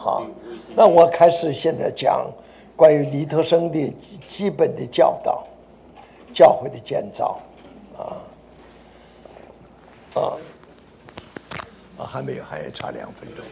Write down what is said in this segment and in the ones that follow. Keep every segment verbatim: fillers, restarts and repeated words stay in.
好，那我开始现在讲关于尼陀生的基本的教导，教会的建造，啊啊啊，还没有，还要差两分钟。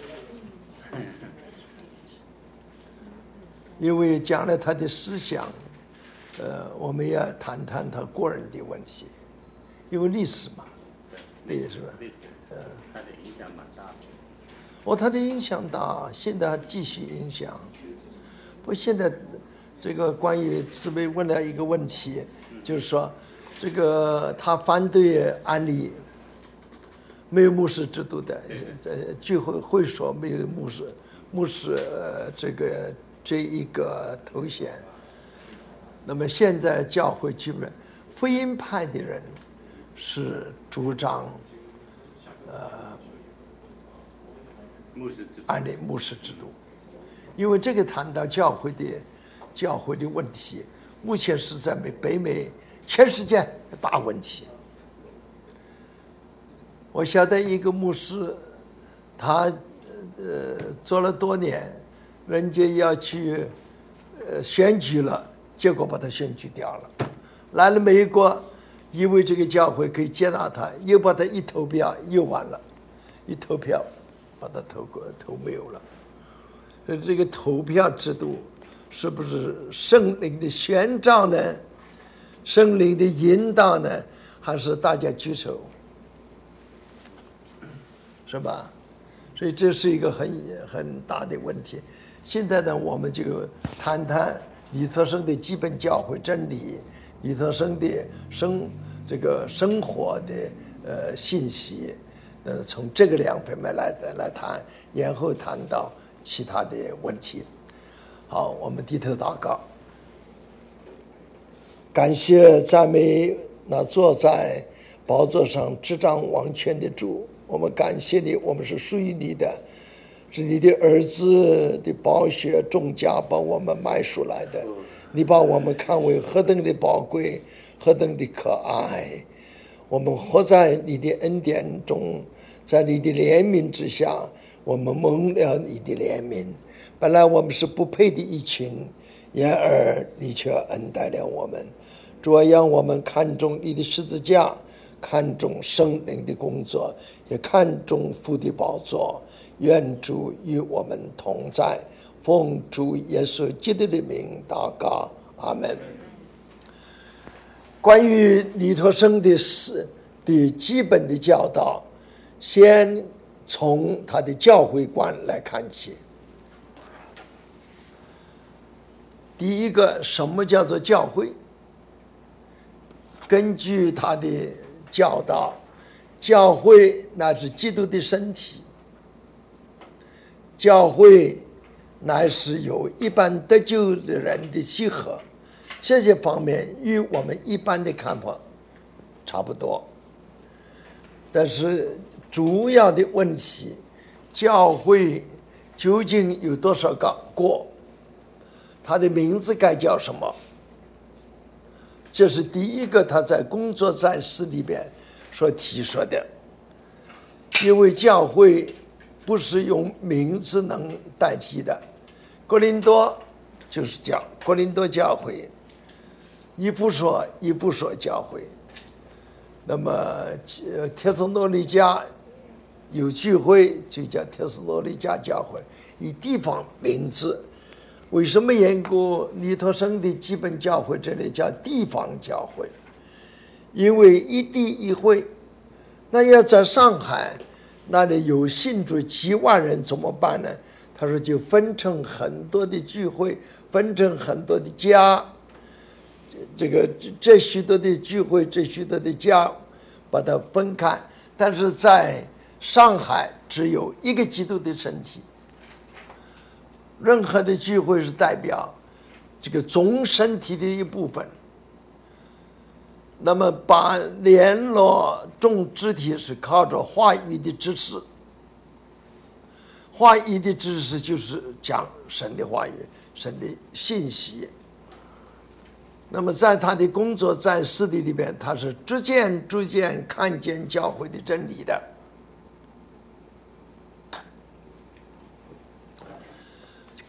因为讲了他的思想，呃，我们要谈谈他个人的问题，因为历史嘛，对，是吧？ 历史，呃，他的影响蛮大的。 哦，他的影响大，现在还继续影响。不，现在这个关于慈悲问了一个问题，就是说，这个他反对安利没有牧师制度的，在聚会会所没有牧师，牧师呃这个。这一个头衔，那么现在教会基本上福音派的人是主张，呃， 牧师制度， 按理牧师制度，因为这个谈到教会的教会的问题，目前是在美北美全世界大问题。我晓得一个牧师，他呃做了多年。人家要去呃选举了，结果把他选举掉了。来了美国，以为这个教会可以接纳他，又把他一投票又完了，一投票把他投过投没有了。这个投票制度是不是圣灵的宣召呢？圣灵的引导呢？还是大家举手？是吧？所以这是一个很很大的问题。现在呢，我们就谈谈尼陀生的基本教会真理，尼陀生的生这个生活的呃信息，呃，从这个两方面来来谈，然后谈到其他的问题。好，我们低头祷告，感谢赞美那坐在宝座上执掌王权的主，我们感谢你，我们是属于你的。是你的儿子的宝血重价把我们买赎来的，你把我们看为何等的宝贵，何等的可爱。我们活在你的恩典中，在你的怜悯之下，我们蒙了你的怜悯。本来我们是不配的一群，然而你却恩待了我们。主啊，让我们看重你的十字架，看重圣灵的工作，也看重父的宝座。愿主与我们同在，奉主耶稣基督的名祷告，阿门。关于尼陀生的事的基本的教导，先从他的教会观来看起。第一个，什么叫做教会？根据他的教导，教会那是基督的身体。教会乃是由一般得救的人的集合，这些方面与我们一般的看法差不多。但是主要的问题，教会究竟有多少个国？它的名字该叫什么？这是第一个他在工作在世里边所提说的。因为教会不是用名字能代替的，哥林多就是教哥林多教会，以弗所以弗所教会，那么帖撒罗尼迦有聚会就叫帖撒罗尼迦教会，以地方名字。为什么缘故？尼陀生的基本教会这里叫地方教会，因为一地一会，那要在上海。那里有信主几万人怎么办呢？他说就分成很多的聚会，分成很多的家，这个这许多的聚会，这许多的家，把它分开。但是在上海只有一个基督的身体，任何的聚会是代表这个总身体的一部分。那么把联络众肢体是靠着话语的支持，话语的支持就是讲神的话语，神的信息。那么在他的工作在世的里边，他是逐渐逐渐看见教会的真理的。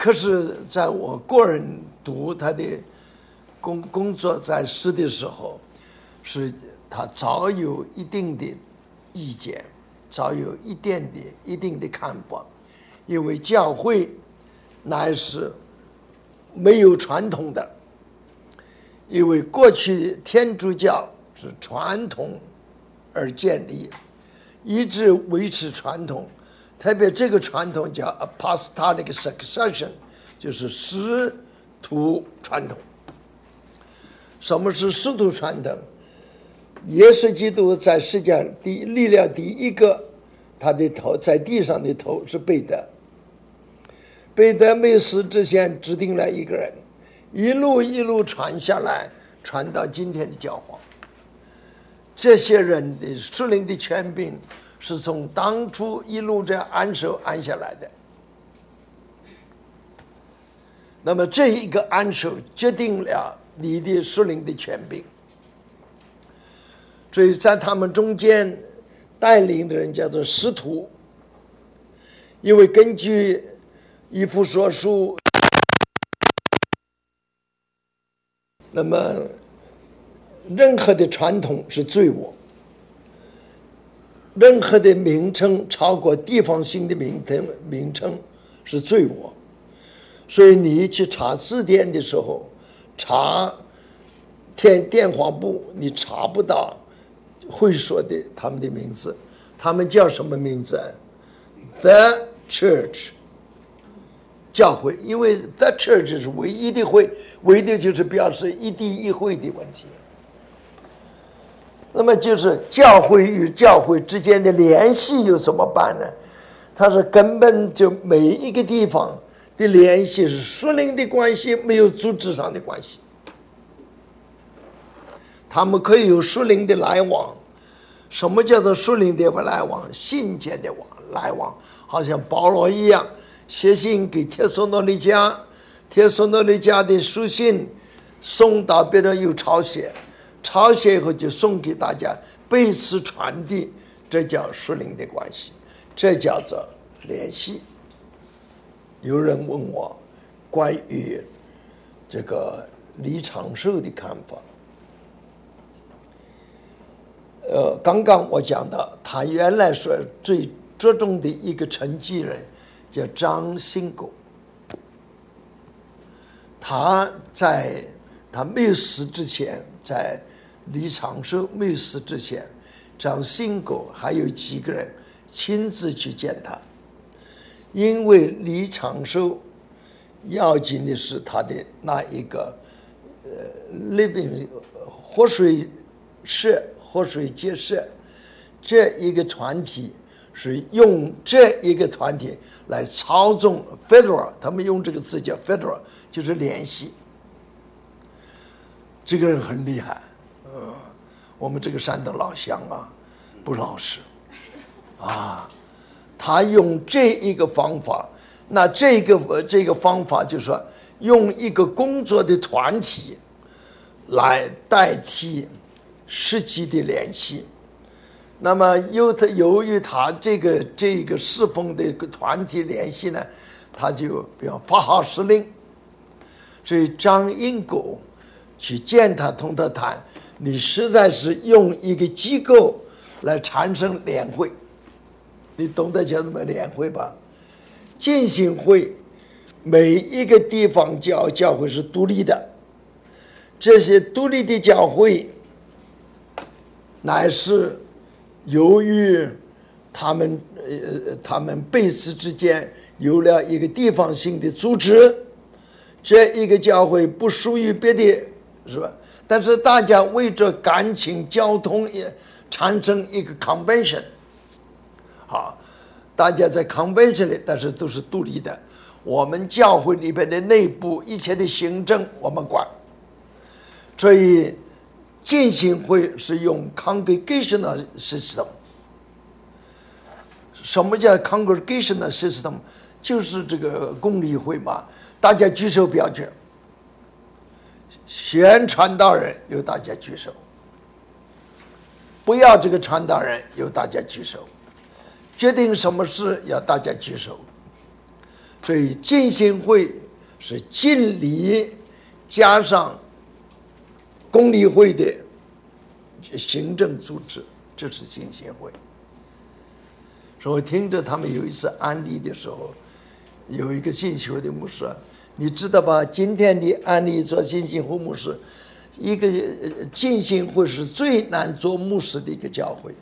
可是在我个人读他的工工作在世的时候，是他早有一定的意见，早有一定的一定的看法，因为教会乃是没有传统的，因为过去天主教是传统而建立，一直维持传统，特别这个传统叫 apostolic succession， 就是使徒传统。什么是使徒传统？耶稣基督在世界上第立了第一个，他的头在地上的头是彼得。彼得没死之前指定了一个人，一路一路传下来，传到今天的教皇。这些人的属灵的权柄是从当初一路这样按手按下来的。那么这一个按手决定了你的属灵的权柄。所以在他们中间带领的人叫做使徒，因为根据以弗所书，那么任何的传统是罪恶，任何的名称超过地方性的名称名称是罪恶。所以你去查字典的时候，查电电话簿，你查不到会说的他们的名字，他们叫什么名字 ？The Church， 教会，因为 The Church 是唯一的会，唯一的就是表示一地一会的问题。那么就是教会与教会之间的联系又怎么办呢？它是根本就每一个地方的联系是属灵的关系，没有组织上的关系。他们可以有属灵的来往。什么叫做属灵的来往？信件的往来往，好像保罗一样，写信给帖撒罗尼迦，帖撒罗尼迦的书信送到别人又抄写，抄写以后就送给大家，彼此传递，这叫属灵的关系，这叫做联系。有人问我关于这个李长寿的看法。呃，刚刚我讲到，他原来说最着重的一个承继人叫张信狗。他在他没有死之前，在李长寿没有死之前，张信狗还有几个人亲自去见他，因为李长寿要紧的是他的那一个呃 living 活水社。活水结社这一个团体是用这一个团体来操纵 federal， 他们用这个字叫 federal， 就是联系。这个人很厉害，呃，我们这个山东老乡啊，不老实啊，他用这一个方法，那这个这个方法就是说用一个工作的团体来代替实际的联系。那么由他由于他这个这个侍奉的团体联系呢，他就比如发号施令。所以张英狗去见他，同他谈，你实在是用一个机构来产生联会，你懂得叫什么联会吧？浸信会每一个地方教教会是独立的，这些独立的教会乃是由于他们呃他们彼此之间有了一个地方性的组织，这一个教会不属于别的，是吧？但是大家为着感情交通也产生一个 convention， 好，大家在 convention 里，但是都是独立的。我们教会里边的内部一切的行政我们管，所以浸信会是用 congregational system。 什么叫 congregational system？ 就是这个公理会嘛，大家举手表决，选传道人由大家举手，不要这个传道人由大家举手，决定什么事要大家举手。 所以浸信会是浸礼加上公理会的行政组织，这是浸信会。所以我听着他们有一次安利的时候，有一个浸信会的牧师，你知道吧？今天你安利做浸信会牧师，一个浸信会是最难做牧师的一个教会。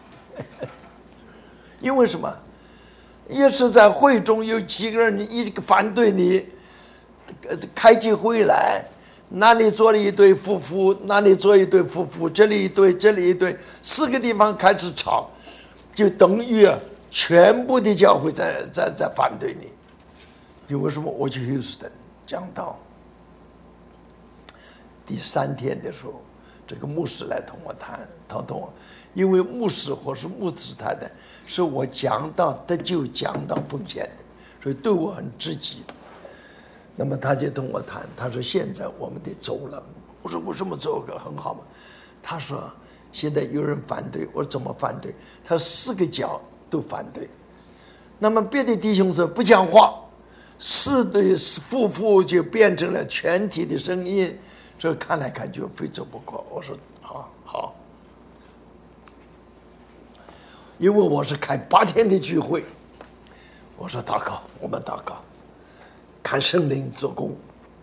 因为什么？也是在会中有几个人一个反对你，开起会来，那里坐了一对夫妇，那里坐一对夫妇，这里一对，这里一对，四个地方开始吵，就等于全部的教会在在在反对你。因为什么？我去休斯顿讲道，第三天的时候，这个牧师来同我谈，他同我，因为牧师或是牧师太太是我讲到得救、讲到奉献的，所以对我很知己。那么他就同我谈，他说现在我们得走了。我说为什么走个很好嘛？他说现在有人反对。我说怎么反对？他四个角都反对。那么别的弟兄说不讲话，四对夫妇就变成了全体的声音。这看来看去非走不过。我说好好，因为我是开八天的聚会，我说祷告，我们祷告，看圣灵做工，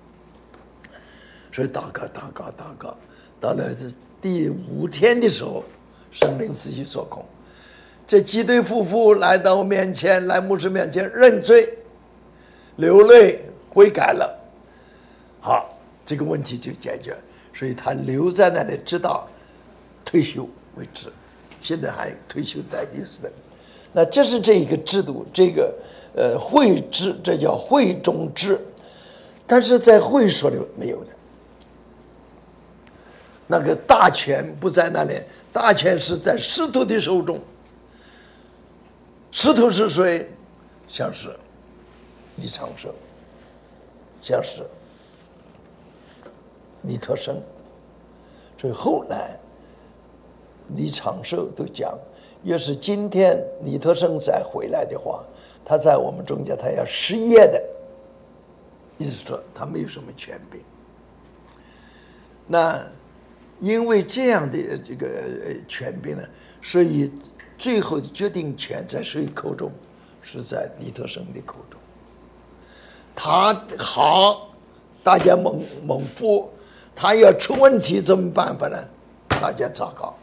所以祷告祷告祷告，到了第五天的时候，圣灵自己做工。这几对夫妇来到我面前，来牧师面前认罪、流泪、悔改了，好。这个问题就解决，所以他留在那里直到退休为止，现在还退休在休斯顿。那这是这一个制度，这个呃会制，这叫会中制，但是在会所里没有的。那个大权不在那里，大权是在使徒的手中。使徒是谁？像是李长寿，像是尼特生。所以后来李长寿都讲，要是今天尼特生再回来的话，他在我们中间他要失业的，意思说他没有什么权柄。那因为这样的这个权柄呢，所以最后的决定权在谁口中？是在尼特生的口中。他好，大家蒙蒙福；他要出问题怎么办法呢？大家糟糕。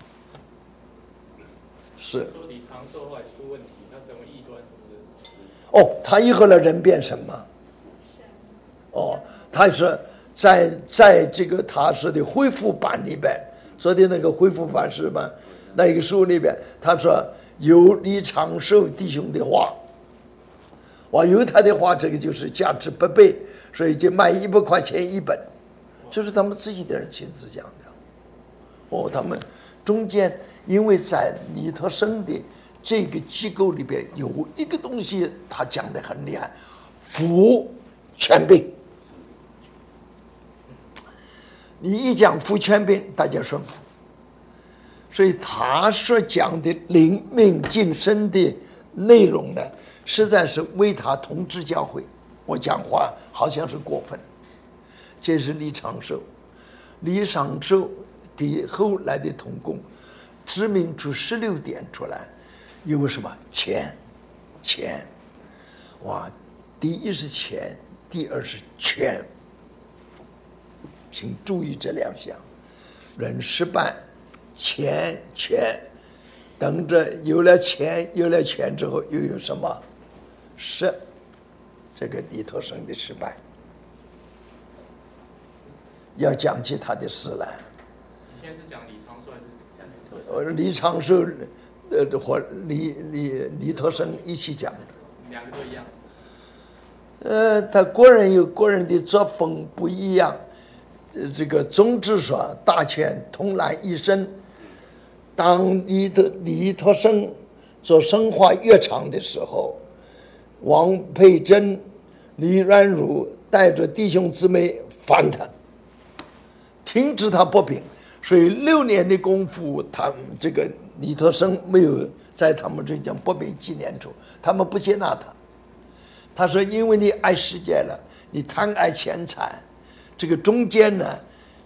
是。 说李长寿后来出问题，他成为异端，是不是？ 哦，他以后的人变什么？哦，他是在在这个他说的恢复版里边，昨天那个恢复版是什么？那一个书里边，他说有李长寿弟兄的话。哇，有他的话，这个就是价值百倍，所以就卖一百块钱一本，就是他们自己的人亲自讲的。哦，他们中间因为在尼特生的这个机构里边有一个东西，他讲的很厉害，服权柄。你一讲服权柄，大家顺服。所以他所讲的灵命晋升的内容呢，实在是为他统治教会。我讲话好像是过分。这是李长寿，李长寿给后来的同工指明出十六点出来，因为什么？钱，钱，哇！第一是钱，第二是权。请注意这两项，人失败，钱权。等着有了钱有了权之后又有什么？是这个尼特生的失败。要讲起他的事来。 你现在是讲李长寿还是讲尼特生？李长寿呃或李李尼特生一起讲的。 两个都一样。 呃，他个人有个人的作风不一样。这个总之说，大权同来一身。当李特李特生做生化乐场的时候，王佩珍、李软如带着弟兄姊妹反他，停止他不平，所以六年的功夫，他们这个李特生没有在他们这讲不平纪念处，他们不接纳他。 他说因为你爱世界了，你贪爱钱财，这个中间呢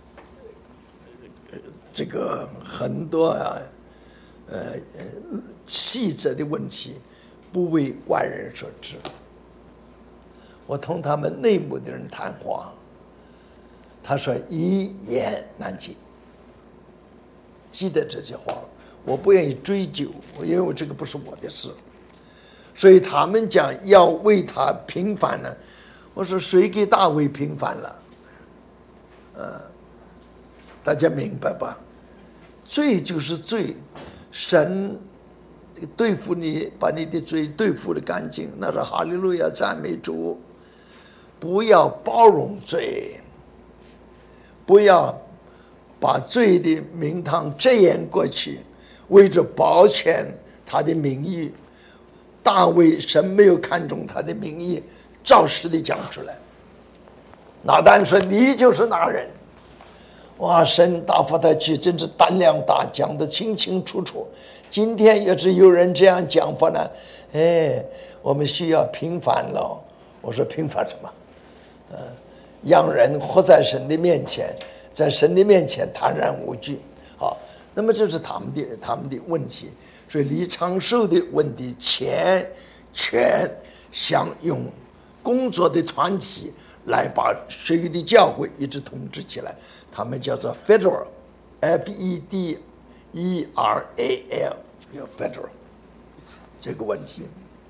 这个很多啊呃细则的问题不为外人所知。我同他们内部的人谈话，他说一言难尽。记得这些话，我不愿意追究，因为我这个不是我的事。所以他们讲要为他平反呢，我说谁给大卫平反了？呃，大家明白吧？罪就是罪，神对付你，把你的罪对付的干净，那是哈利路亚赞美主。不要包容罪，不要把罪的名堂遮掩过去，为着保全他的名誉。大卫神没有看中他的名义，照实的讲出来。拿单说你就是那人，哇！神答复他去，真是胆量大，讲得清清楚楚。今天要是有人这样讲法呢，哎，我们需要平反了。我说平反什么？嗯、呃，让人活在神的面前，在神的面前坦然无惧。好，那么这是他们的他们的问题。所以李长寿的问题，钱权想用工作的团体来把所有的教会一直统治起来，他们叫做 federal F E D E R A L 叫 federal 这个问题。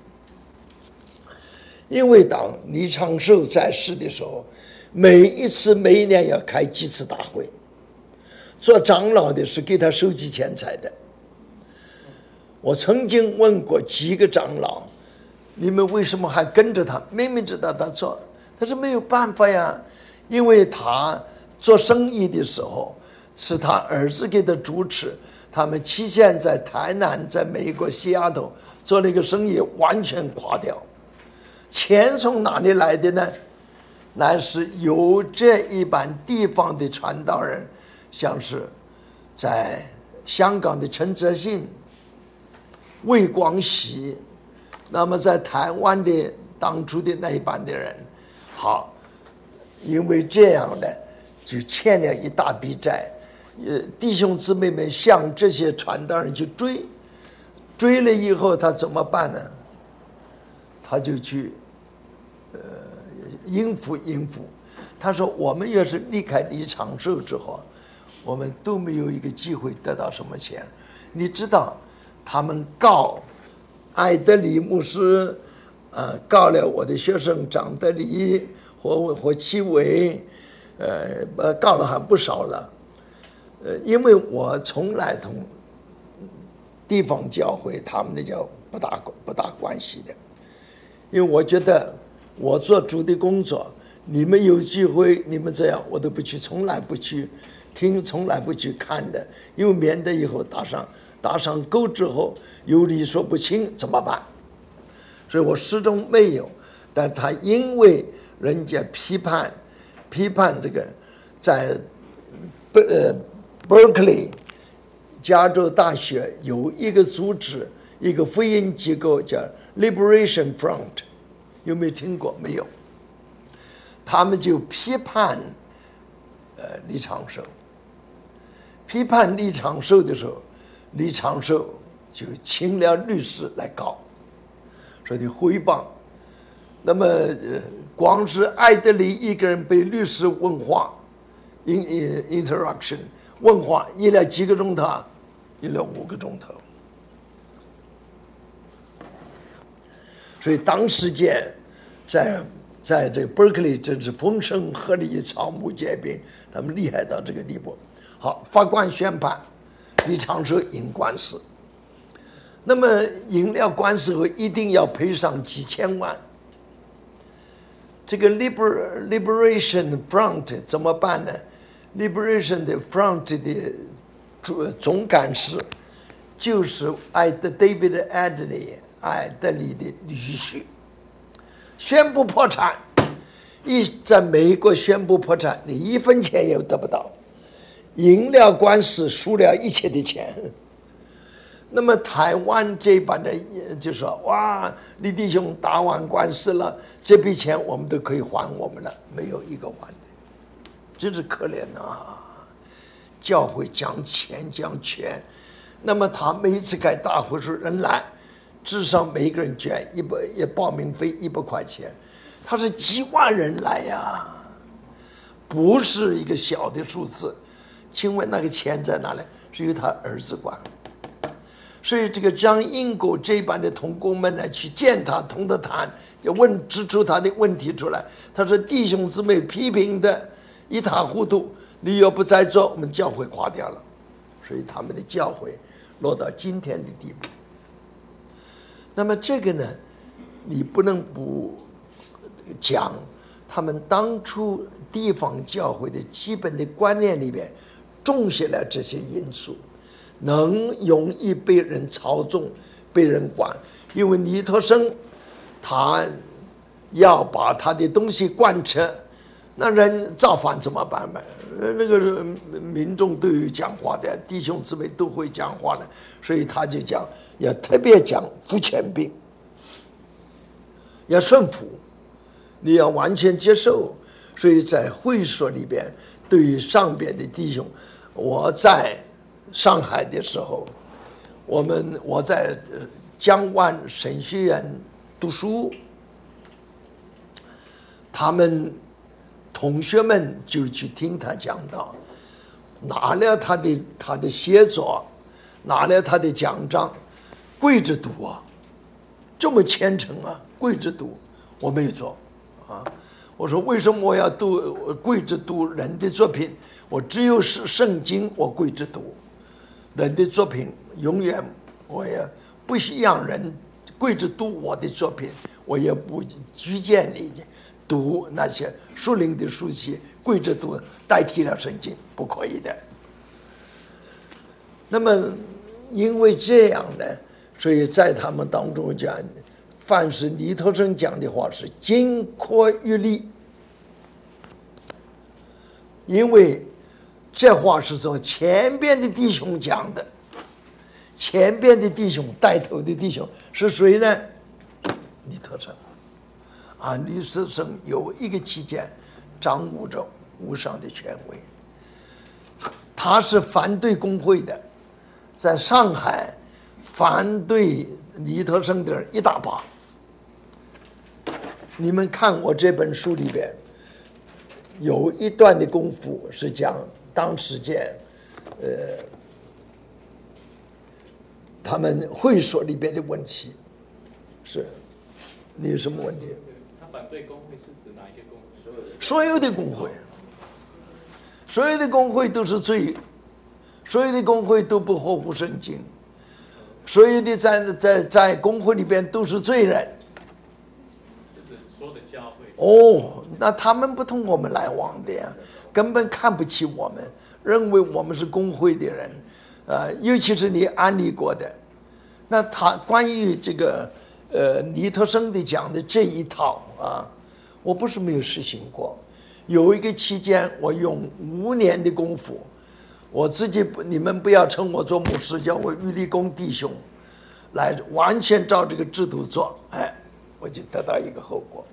因为当李长寿在世的时候，每一次每一年要开几次大会，做长老的是给他收集钱财的。我曾经问过几个长老，你们为什么还跟着他？明明知道他做，但是没有办法呀，因为他做生意的时候是他儿子给他主持，他们期限在台南，在美国西雅图做了一个生意，完全垮掉。钱从哪里来的呢？乃是由这一般地方的传道人，像是在香港的陈泽信、魏光喜，那么在台湾的当初的那一班的人，好，因为这样的就欠了一大笔债，呃，弟兄姊妹们向这些传道人去追，追了以后他怎么办呢？他就去呃应付应付。他说我们要是离开李长寿之后，我们都没有一个机会得到什么钱。你知道他们告艾德里牧师，呃，告了我的学生张德礼和和戚伟，呃，呃，告了还不少了。呃，因为我从来同地方教会他们的教不大不大关系的，因为我觉得我做主的工作，你们有机会你们这样我都不去，从来不去听，从来不去看的，因为免得以后打上打上钩之后有理说不清怎么办？所以我始终没有。但他因为人家批判批判这个在呃 Berkeley 加州大学有一个组织，一个福音机构叫 Liberation Front， 有没有听过？没有。他们就批判呃李长寿，批判李长寿的时候，李长寿就请了律师来告，说的诽谤。那么呃，光是艾德里一个人被律师问话 ，in interaction 问话，一了几个钟头，一了五个钟头。所以当时间在在这个 Berkeley 真是风声鹤唳，草木皆兵，他们厉害到这个地步。好，法官宣判李长寿赢官司，那么赢了官司后一定要赔上几千万。这个 Liber Liberation Front 怎么办呢 ？Liberation 的 Front 的总干事就是艾德 David Adley 艾德里的女婿，宣布破产。一在美国宣布破产，你一分钱也得不到。赢了官司，输了一切的钱。 那么台湾这版的就说哇，李弟兄打完官司了，这笔钱我们都可以还我们了，没有一个还的，真是可怜啊！教会讲钱讲权，那么他每一次开大会时人来，至少每个人捐一百也报名费一百块钱，他是几万人来呀，不是一个小的数字。请问那个钱在哪里？是由他儿子管。所以这个张英国这般的同工们呢，去见他，同他谈，就问指出他的问题出来。他说弟兄姊妹批评的一塌糊涂，你要不再做，我们教会垮掉了。所以他们的教会落到今天的地步。那么这个呢，你不能不讲他们当初地方教会的基本的观念里面种下了这些因素，能容易被人操纵、被人管。因为尼托生他要把他的东西贯彻，那人造反怎么办嘛？那个民众都有讲话的，弟兄姊妹都会讲话的，所以他就讲，要特别讲服权柄，要顺服，你要完全接受。所以在会所里边，对于上边的弟兄，我在上海的时候，我们我在江湾神学院读书，他们同学们就去听他讲道，拿了他的他的写作，拿了他的讲章，跪着读啊，这么虔诚啊，跪着读，我没有做啊。我说为什么我要读跪着读人的作品？我只有是圣经，我跪着读人的作品，永远我也不许让人跪着读我的作品，我也不拘荐你读那些属灵的书籍，跪着读代替了圣经，不可以的。那么因为这样呢，所以在他们当中讲，凡是尼托生讲的话是金科玉律，因为这话是从前边的弟兄讲的，前边的弟兄带头的弟兄是谁呢？尼托生啊，尼托生有一个期间掌握着无上的权威，他是反对工会的，在上海反对尼托生的人一大把。你们看我这本书里边有一段的功夫是讲当时间呃他们会所里边的问题。是你有什么问题？ 他反对工会是指哪一个工会？ 所有的工会，所有的工会都是罪，所有的工会都不合乎圣经，所有的在在在工会里边都是罪人。 就是说的教会。 哦，那他们不同我们来往的呀，根本看不起我们，认为我们是工会的人，呃，尤其是你安利过的。那他关于这个呃尼托生的讲的这一套啊，我不是没有实行过。有一个期间，我用五年的功夫，我自己你们不要称我做牧师，叫我于立功弟兄，来完全照这个制度做，哎，我就得到一个后果。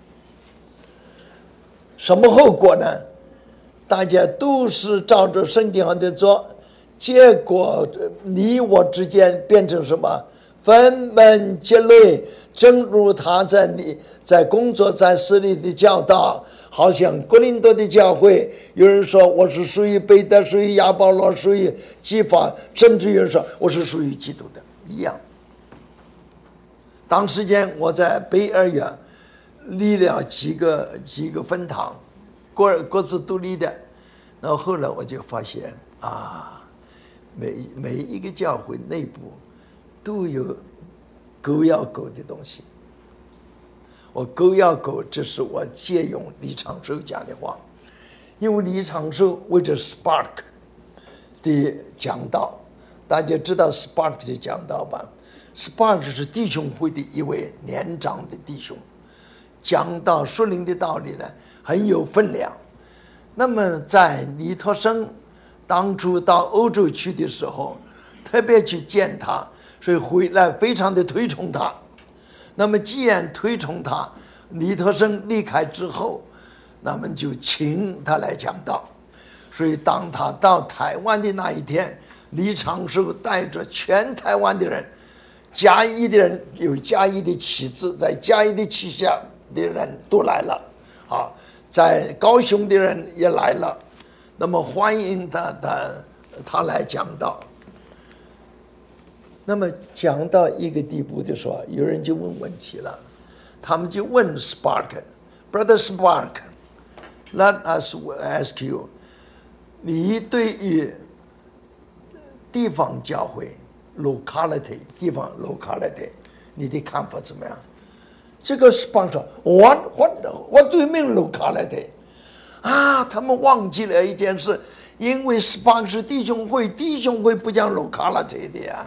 什么后果呢？大家都是照着圣经上的做，结果你我之间变成什么？分门结类，正如他在你在工作在私里的教导，好像哥林多的教会，有人说我是属于彼得，属于亚保罗，属于基法，甚至有人说我是属于基督的一样。当时间我在北二院立了几个几个分堂，各各自独立的，然后后来我就发现啊，每每一个教会内部都有狗咬狗的东西。我狗咬狗，这是我借用李长寿讲的话，因为李长寿为着 Spark 的讲道，大家知道 Spark 的讲道吧 ？Spark 是弟兄会的一位年长的弟兄，讲到属灵的道理呢，很有分量。那么在尼托生当初到欧洲去的时候，特别去见他， 所以回来非常的推崇他。那么既然推崇他，尼特生离开之后，那么就请他来讲道。所以当他到台湾的那一天，李长寿带着全台湾的人，嘉义的人有嘉义的旗帜，在嘉义的旗下的人都来了啊，在高雄的人也来了，那么欢迎他他他来讲道。那么讲到一个地步的时候，有人就问问题了，他们就问 Spark，Brother Spark，Let us ask you， 你对于地方教会 locality 地方 locality 你的看法怎么样？这个 Spark 说 What what what do you mean locality？ 啊，他们忘记了一件事，因为 Spark 是弟兄会，弟兄会不讲 locality 的呀。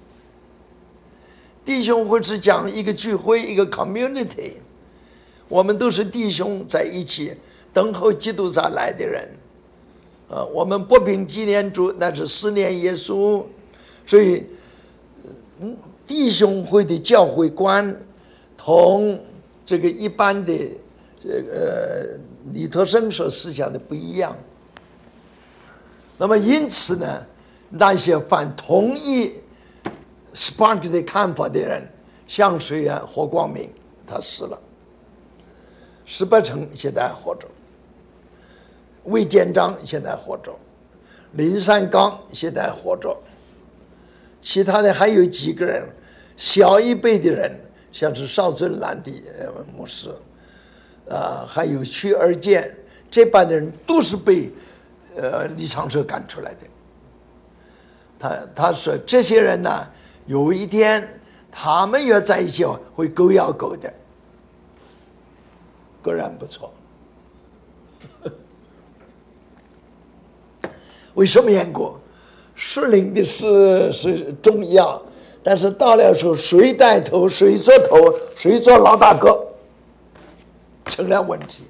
弟兄会是讲一个聚会，一个 community， 我们都是弟兄在一起等候基督再来的人。啊，我们不凭纪念主，那是思念耶稣。所以弟兄会的教会观同这个一般的这个尼特生所思想的不一样。那么因此呢，那些反同意Spark 的看法的人，像谁啊？霍光明他死了，石伯成现在还活着，魏建章现在活着，林善刚现在活着，其他的还有几个人，小一辈的人，像是邵尊兰的牧师，啊、呃，还有屈二健，这帮的人都是被呃李长寿赶出来的。他他说这些人呢，有一天他们要在一起会狗咬狗的，果然不错。为什么缘故？属灵的事是重要，但是到了时候谁带头，谁做头，谁做老大哥，成了问题。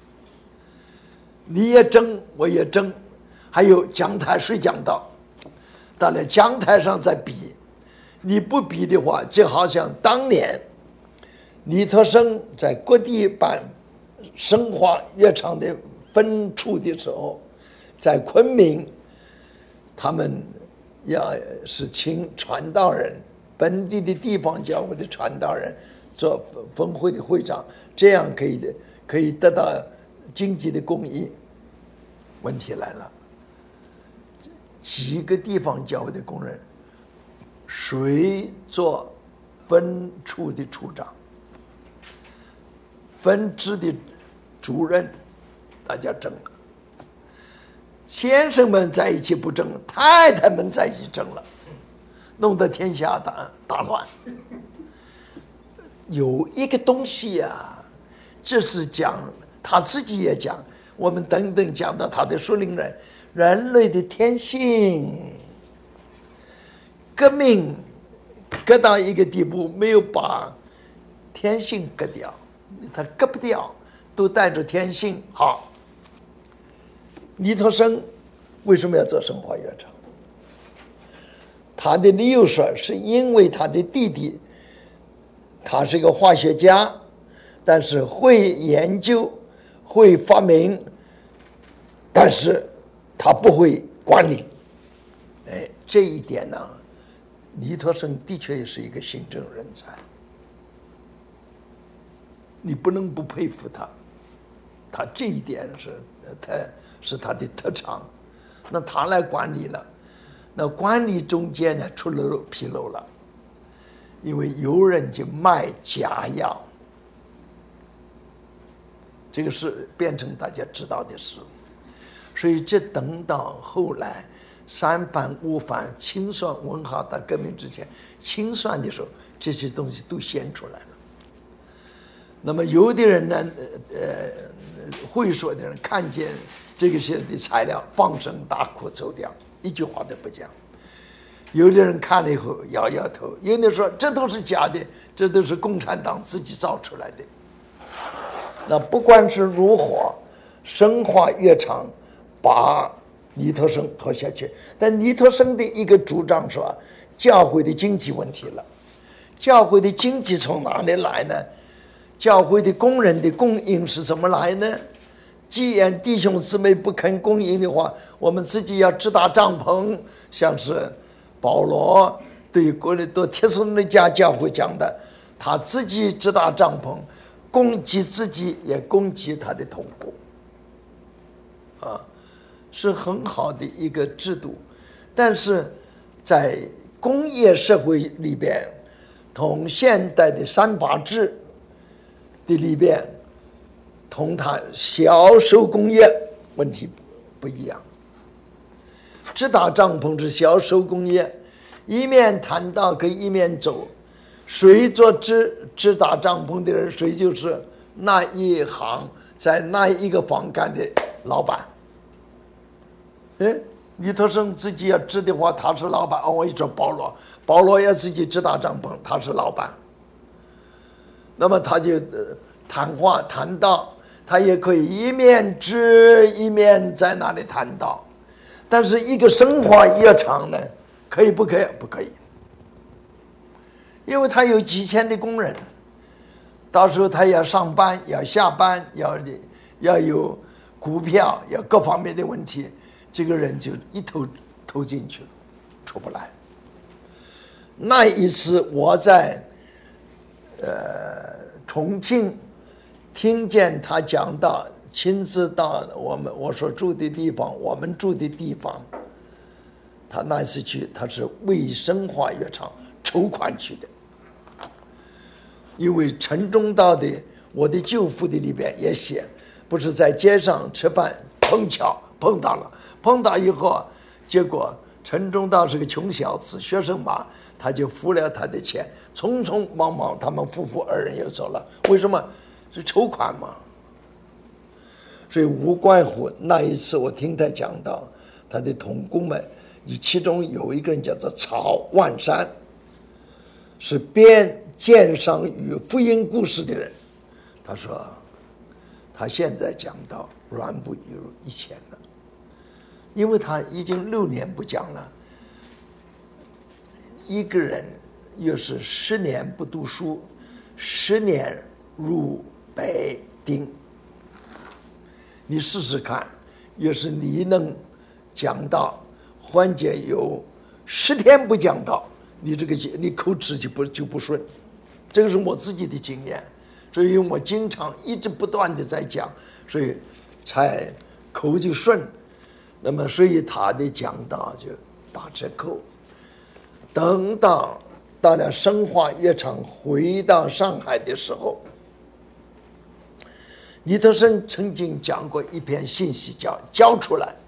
你也争，我也争，还有讲台谁讲道，到了讲台上再比。你不比的话，就好像当年尼特生在各地办生化乐场的分处的时候，在昆明，他们要是请传道人，本地的地方教会的传道人做分会的会长，这样可以可以得到经济的公益。问题来了，几个地方教会的工人，谁做分处的处长，分支的主任，大家争了。先生们在一起不争，太太们在一起争了，弄得天下大大乱。有一个东西啊，这是讲他自己也讲，我们等等讲到他的属灵人，人类的天性，革命革到一个地步，没有把天性革掉，他革不掉，都带着天性。好，尼特生为什么要做生化乐场？他的理由说，是因为他的弟弟，他是个化学家，但是会研究，会发明，但是他不会管理。哎，这一点呢，尼特生的确也是一个行政人才，你不能不佩服他。他这一点是，他是他的特长。那他来管理了，那管理中间呢出了纰漏了，因为有人就卖假药，这个是变成大家知道的事。所以这等到后来三反五反清算文化大革命之前清算的时候，这些东西都显出来了。那么有的人呢，呃，会说的人看见这个些的材料，放声大哭走掉，一句话都不讲。有的人看了以后摇摇头，有的说这都是假的，这都是共产党自己造出来的。那不管是如何，生化乐场把尼托生拖下去。但尼托生的一个主张说，教会的经济问题了。教会的经济从哪里来呢？教会的工人的供应是怎么来呢？既然弟兄姊妹不肯供应的话，我们自己要支搭帐篷，像是保罗对哥林多帖撒罗尼迦教会讲的，他自己支搭帐篷，供给自己，也供给他的同工，啊，是很好的一个制度。但是在工业社会里边，同现代的三八制的里边，同它小手工业问题不一样。支搭帐篷是小手工业，一面谈到跟一面走，谁做支支搭帐篷的人，谁就是那一行在那一个房干的老板。哎，尼托生自己要支的话，他是老板。哦，我一说保罗，保罗要自己支搭帐篷，他是老板。那么他就、呃、谈话谈到，他也可以一面支一面在那里谈到。但是一个生活乐场呢，可以不可以？不可以，因为他有几千的工人，到时候他要上班，要下班，要要有股票，要各方面的问题，这个人就一头投进去了，出不来。那一次我在呃重庆听见他讲到，亲自到我们我所住的地方，我们住的地方，他那次去，他是为生化乐场筹款去的。因为陈忠道的我的舅父的里边也写，不是在街上吃饭碰巧碰到了，碰到以后，结果陈忠道是个穷小子，学生嘛，他就付了他的钱，匆匆忙忙他们夫妇二人又走了。为什么？是筹款嘛。所以无怪乎那一次我听他讲到他的同工们，其中有一个人叫做曹万山，是编鉴赏与福音故事的人。他说他现在讲到软不如以前了，因为他已经六年不讲了。一个人又是十年不读书，十年入北丁，你试试看，要是你能讲到，缓解有十天不讲到，你这个你口齿就不就不顺。这个是我自己的经验，所以我经常一直不断的在讲，所以才口就顺。那么所以他的讲道就打折扣。等到到了生化乐场回到上海的时候，尼特生曾经讲过一篇信息叫交出来。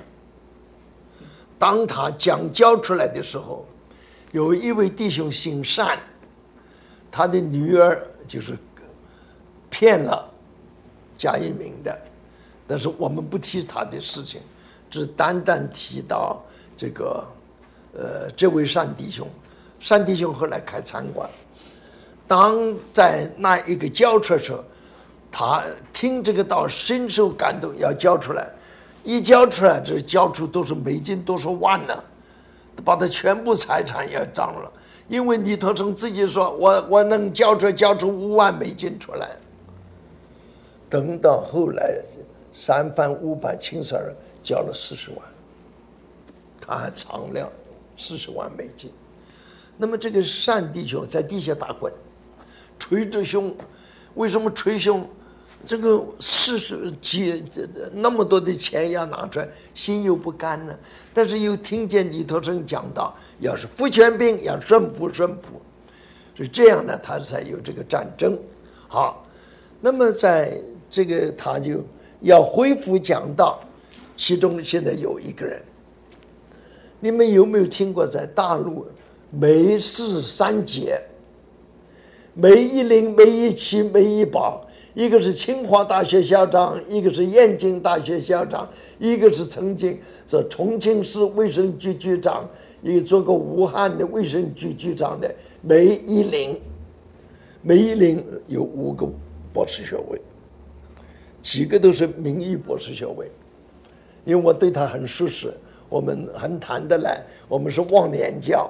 当他讲交出来的时候，有一位弟兄姓单，他的女儿就是骗了贾一鸣的，但是我们不提他的事情，只单单提到这个呃这位单弟兄。单弟兄后来开餐馆，当在那一个交出时候，他听这个道深受感动，要交出来。一交出来，这交出都是美金，都是万了，把他全部财产要涨了。因为尼托生自己说，我我能交出交出五万美金出来。等到后来，三番五百青少人交了四十万，他还藏了四十万美金。那么这个单弟兄在地下打滚，捶着胸，为什么捶胸？这个四十几那么多的钱要拿出来，心又不甘呢。但是又听见尼托生讲到，要是服权兵，要顺服顺服，是这样的，他才有这个战争。好，那么在这个他就要恢复讲道，其中现在有一个人，你们有没有听过在大陆梅氏三杰？梅一林、梅一奇、梅一宝。一个是清华大学校长，一个是燕京大学校长，一个是曾经做重庆市卫生局局长，一个做过武汉的卫生局局长的梅一林。梅一林有五个博士学位，几个都是名誉博士学位， 因为我对他很熟识，我们很谈得来，我们是忘年交。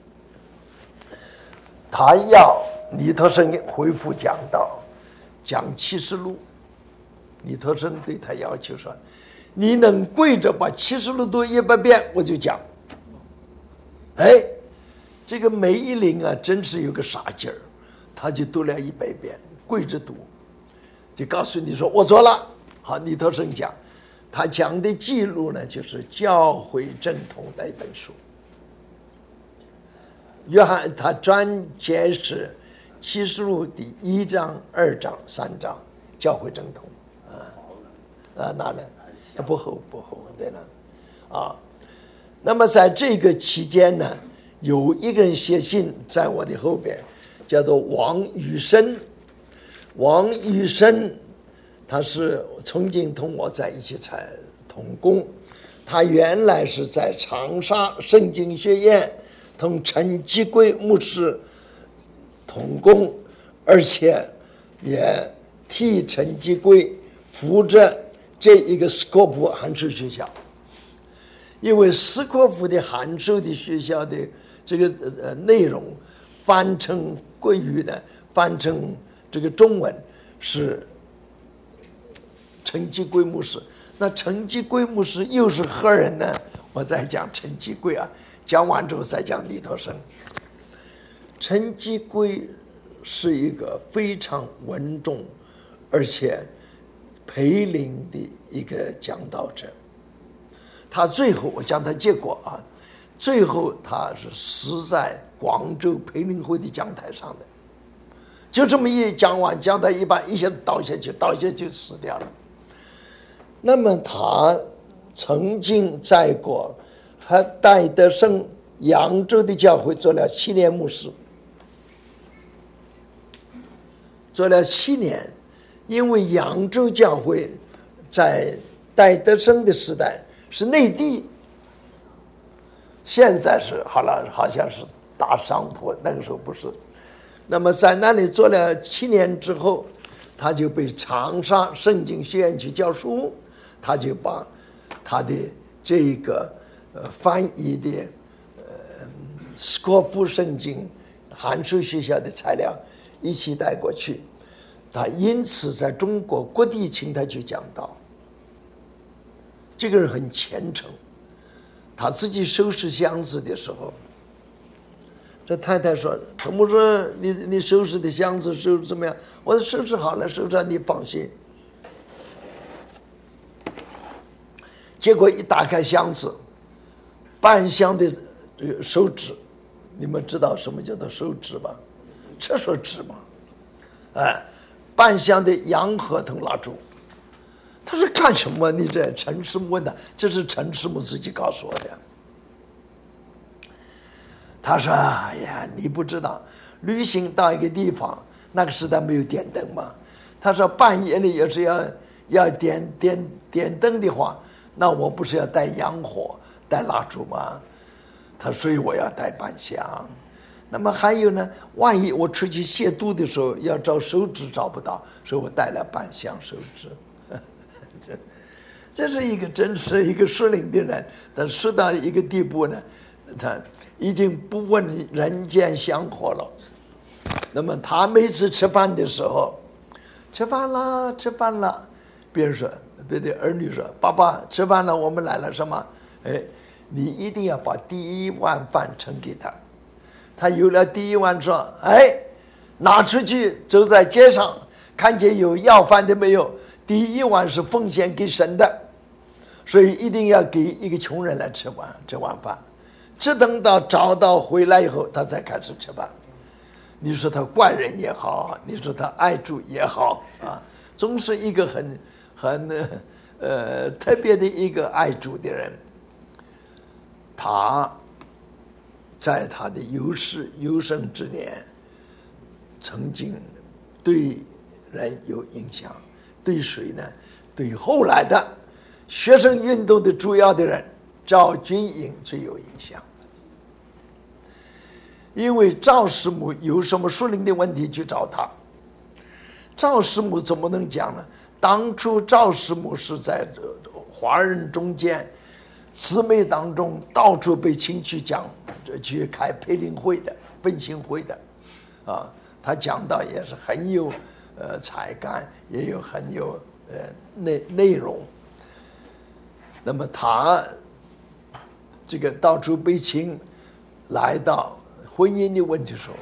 他要尼特生恢复讲道，讲启示录。尼特生对他要求说：“你能跪着把启示录读一百遍，我就讲。”哎，这个梅一林啊，真是有个傻劲儿，他就读了一百遍，跪着读，就告诉你说我做了。好，尼特生讲，他讲的记录呢，就是《教会正统》那一本书。约翰他专解释启示录第一章、二章、三章，教会正统啊啊，哪呢？不厚不厚，对了啊。那么在这个期间呢，有一个人写信在我的后边，叫做王宇生。王宇生他是曾经同我在一起在同工，他原来是在长沙圣经学院同陈基贵牧师同工，而且也替陈基贵扶着这一个斯科普函授学校。因为斯科夫的函授的学校的这个呃内容翻成国语的，翻成这个中文是陈基贵牧师。那陈基贵牧师又是何人呢？我再讲陈基贵啊，讲完之后再讲尼特生。陈基贵是一个非常稳重而且培灵的一个讲道者。他最后我讲他结果啊，最后他是死在广州培灵会的讲台上的，就这么一讲完，讲到一半，一下倒下去，倒下就死掉了。那么他曾经在过和戴德生扬州的教会做了七年牧师，做了七年，因为扬州教会在戴德生的时代是内地，现在是好了，好像是大商铺，那个时候不是。那么在那里做了七年之后，他就被长沙圣经学院去教书，他就把他的这个呃翻译的呃斯科夫圣经函授学校的材料一起带过去，他因此在中国各地请他去讲道。这个人很虔诚，他自己收拾箱子的时候，这太太说：“陈牧师，你你收拾的箱子收拾怎么样？”我说：“收拾好了，收拾好，你放心。”结果一打开箱子，半箱的这个手纸，你们知道什么叫做手纸吧？厕所纸嘛，哎，半箱的洋合同蜡烛。他说：“干什么？你这陈师母问的，这是陈师母自己告诉我的。”他说：“哎呀，你不知道，旅行到一个地方，那个时代没有电灯嘛。他说半夜里要是要要点点点灯的话，那我不是要带洋火、带蜡烛吗？他所以我要带半箱。那么还有呢，万一我出去亵渎的时候要找手指找不到，所以我带了半箱手指。”这这是一个真是一个属灵的人，但说到一个地步呢，他已经不问人间香火了。那么他每次吃饭的时候，吃饭了，吃饭了，别人说，别的儿女说：“爸爸，吃饭了，我们来了什么？”哎，你一定要把第一碗饭盛给他。他有了第一碗说：“哎，拿出去，走在街上，看见有要饭的没有？第一碗是奉献给神的，所以一定要给一个穷人来吃完这碗饭。只等到找到回来以后，他才开始吃饭。你说他怪人也好，你说他爱主也好啊，总是一个很很呃特别的一个爱主的人。他在他的有世有生之年，曾经对人有影响。对谁呢？对后来的学生运动的主要的人赵君颖最有影响。因为赵师母有什么属灵的问题去找他，赵师母怎么能讲呢？当初赵师母是在华人中间，姊妹当中到处被请去讲，去开培灵会的、分享会的，啊，他讲到也是很有呃才干，也有很有呃内内容。那么他这个到处被请，来到婚姻的问题的时候，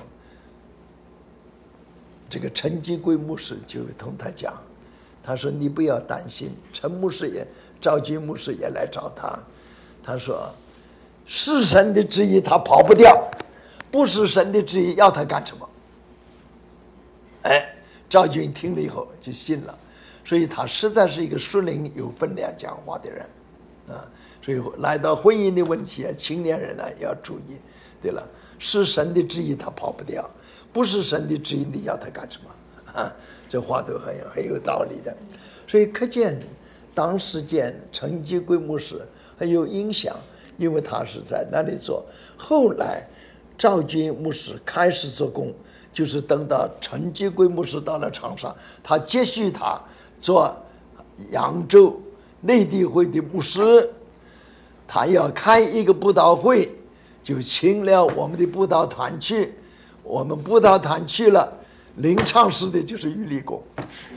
这个陈基贵牧师就同他讲，他说你不要担心，陈牧师也赵军牧师也来找他，他说是神的旨意他跑不掉，不是神的旨意要他干什么？哎，赵军听了以后就信了，所以他实在是一个属灵有分量讲话的人啊。所以来到婚姻的问题啊，青年人呢要注意。对了，是神的旨意他跑不掉，不是神的旨意你要他干什么？啊，这话都很有很有道理的。所以可见当时间陈基贵牧师很有影响，因为他是在那里做。后来赵军牧师开始做工，就是等到陈基贵牧师到了长沙，他接续他做扬州内地会的牧师，他要开一个布道会，就请了我们的布道团去。我们布道团去了，领唱诗的就是于立功。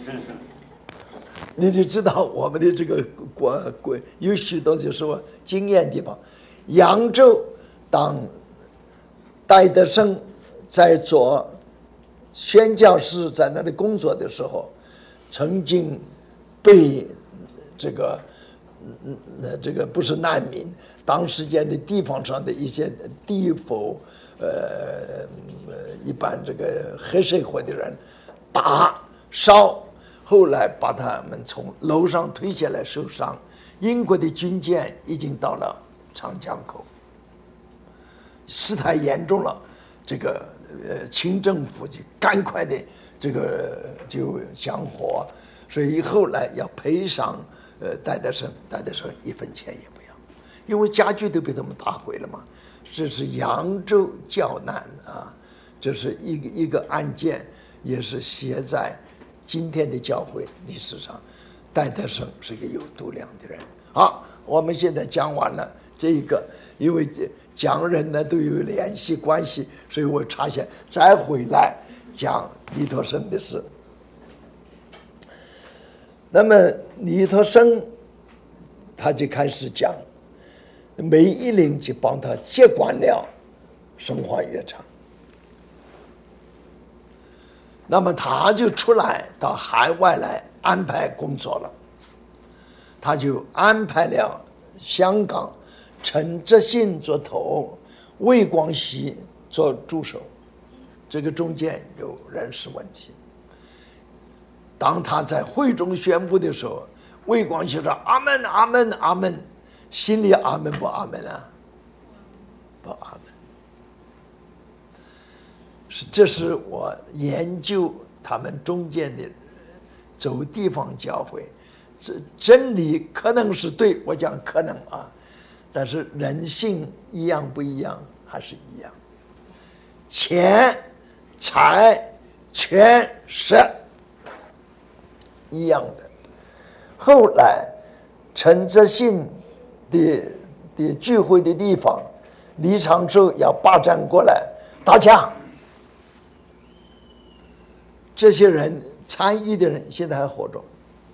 你就知道我们的这个国国有许多就是我经验地方。扬州当戴德生在做宣教师在那里工作的时候，曾经被这个呃这个不是难民，当时间的地方上的一些地府呃一般这个黑社会的人打烧，后来把他们从楼上推下来受伤。英国的军舰已经到了长江口，事态严重了，这个呃清政府就赶快的这个就降火，所以后来要赔偿呃戴德生，戴德生一分钱也不要，因为家具都被他们打毁了嘛。这是扬州教难啊，这是一个一个案件，也是写在今天的教会历史上。戴德生是个有度量的人。好，我们现在讲完了这一个，因为讲人呢都有联系关系，所以我插下再回来讲李托生的事。那么李托生他就开始讲，梅一玲就帮他接管了声华乐场，那么他就出来到海外来安排工作了。他就安排了香港陈哲信做头，魏光熙做助手，这个中间有人事问题。当他在会中宣布的时候，魏光熙说阿门阿门阿门，心里阿门不阿门啊？不阿门。是，这是我研究他们中间的走地方教会，这真理可能是对，我讲可能啊，但是人性一样不一样？还是一样。钱、财、权、势一样的。后来陈哲信的的聚会的地方，李长寿要霸占过来打架，这些人参与的人现在还活着。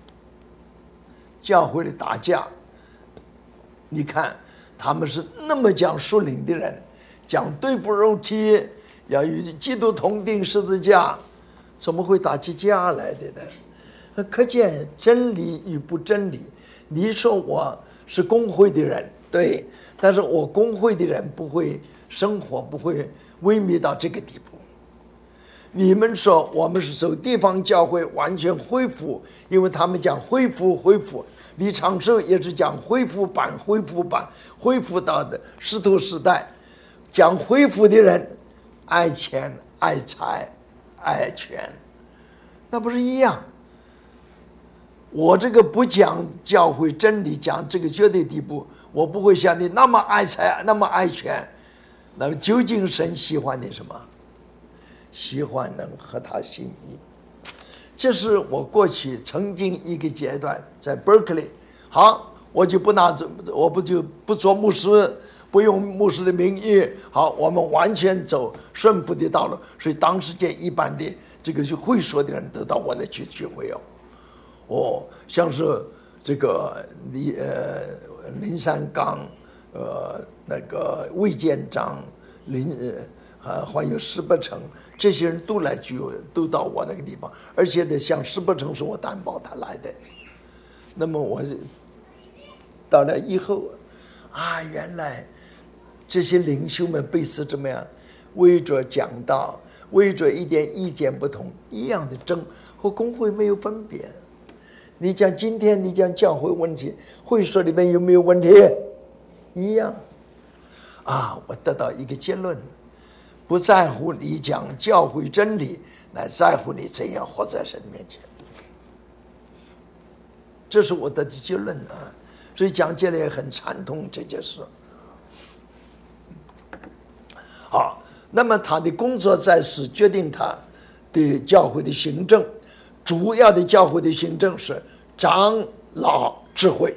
教会里打架，你看他们是那么讲属灵的人，讲对付肉体，要与基督同定十字架，怎么会打起架来的呢？可见真理与不真理。你说我是公会的人，对，但是我公会的人不会生活，不会萎靡到这个地步。你们说我们是走地方教会完全恢复，因为他们讲恢复恢复，李长寿也是讲恢复版恢复版，恢复到的师徒时代。讲恢复的人爱钱爱财爱权，那不是一样？我这个不讲教会真理，讲这个绝对地步，我不会像你那么爱财那么爱权。那么究竟神喜欢你什么？喜欢能合他心意。这是我过去曾经一个阶段在 Berkeley。好， 我就不拿，我不就不做牧师，不用牧师的名义。好，我们完全走顺服的道路。所以当时间一般的这个是会说的人得到我的去聚会哦，哦，像是这个林呃林三刚，呃那个魏建章，林呃啊还有施伯成，这些人都来聚会，都到我那个地方，而且呢，像施伯成是我担保他来的。那么我到了以后啊，原来这些领袖们被是怎么样，为着讲道，为着一点意见不同一样的争，和工会没有分别。你讲今天你讲教会问题，会所里面有没有问题？一样啊，我得到一个结论，不在乎你讲教会真理，乃在乎你怎样活在神面前。这是我的结论啊，所以讲起来也很惨痛这件事。好，那么他的工作在是决定他的教会的行政，主要的教会的行政是长老智慧。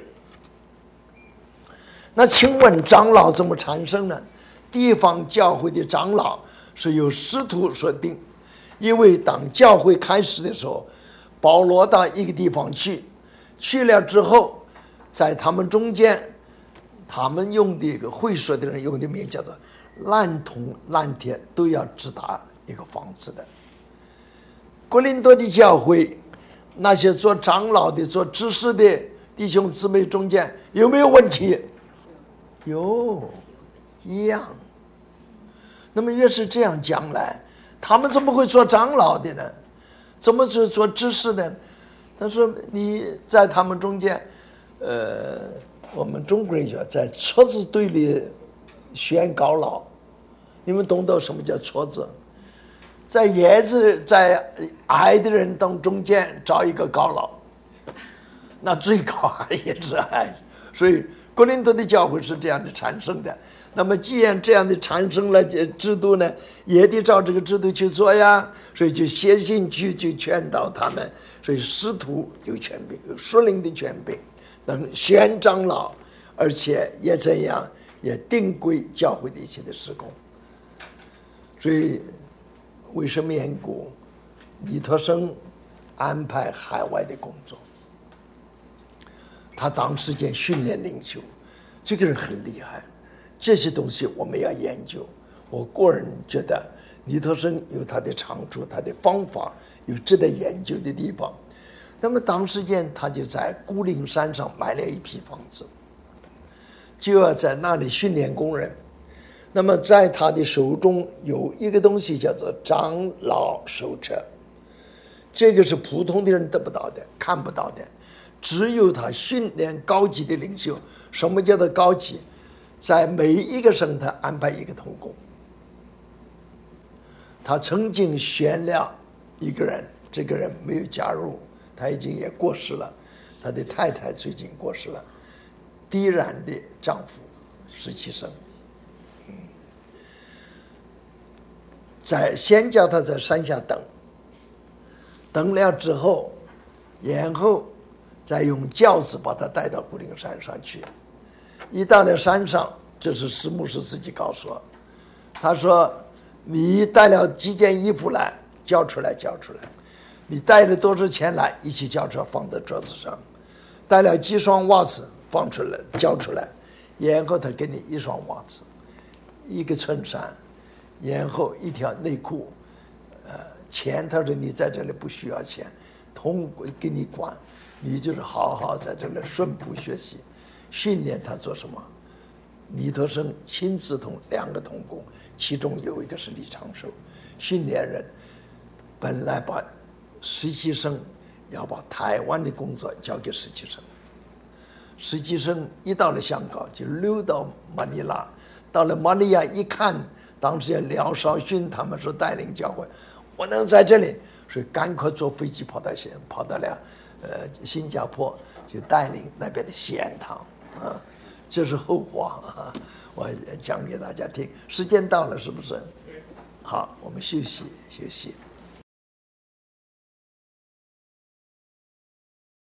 那请问长老怎么产生呢？地方教会的长老是由使徒所定，因为当教会开始的时候，保罗到一个地方去。去了之后，在他们中间，他们用的一个会说的人用的名叫做烂铜烂铁都要直达一个房子的。哥林多的教会，那些做长老的、做执事的弟兄姊妹中间有没有问题？有，一样。那么越是这样讲来，他们怎么会做长老的呢？怎么是做执事的？他说你在他们中间，呃，我们中国人说在撮子堆里选高老，你们懂得什么叫撮子？在叶子在矮的人当中间找一个高老，那最高也是矮，所以哥林多的教会是这样的产生的。那么既然这样的产生了制度呢，也得照这个制度去做呀，所以就写信去就劝导他们。所以使徒有权柄，有属灵的权柄，能选长老，而且也怎样，也定规教会的一切的事工。所以为什么缘故，尼托生安排海外的工作，他当时间训练领袖，这个人很厉害。这些东西我们要研究。我个人觉得尼托生有他的长处，他的方法有值得研究的地方。那么当时间他就在孤岭山上买了一批房子，就要在那里训练工人。那么在他的手中有一个东西叫做长老手册，这个是普通的人得不到的，看不到的，只有他训练高级的领袖。什么叫做高级？在每一个省他安排一个同工。他曾经选了一个人，这个人没有加入，他已经也过世了，他的太太最近过世了，低然的丈夫实习生，嗯，在先叫他在山下等，等了之后，然后再用轿子把他带到孤岭山上去。一到了山上，这是石牧师自己告诉我，他说你带了几件衣服来，交出来交出来，你带了多少钱来，一起交出来放在桌子上，带了几双袜子放出来交出来，然后他给你一双袜子，一个衬衫，然后一条内裤，呃，钱他说你在这里不需要钱，通过给你管，你就是好好在这里顺服学习，训练他做什么？尼托生亲自同两个同工，其中有一个是李长寿，训练人本来把实习生要把台湾的工作交给实习生，实习生一到了香港就溜到马尼拉，到了马尼拉一看，当时廖绍勋他们说带领教会，我能在这里，所以赶快坐飞机跑到先跑到了呃新加坡，就带领那边的喜安堂啊。这是后话啊，我讲给大家听。时间到了，是不是？好，我们休息休息。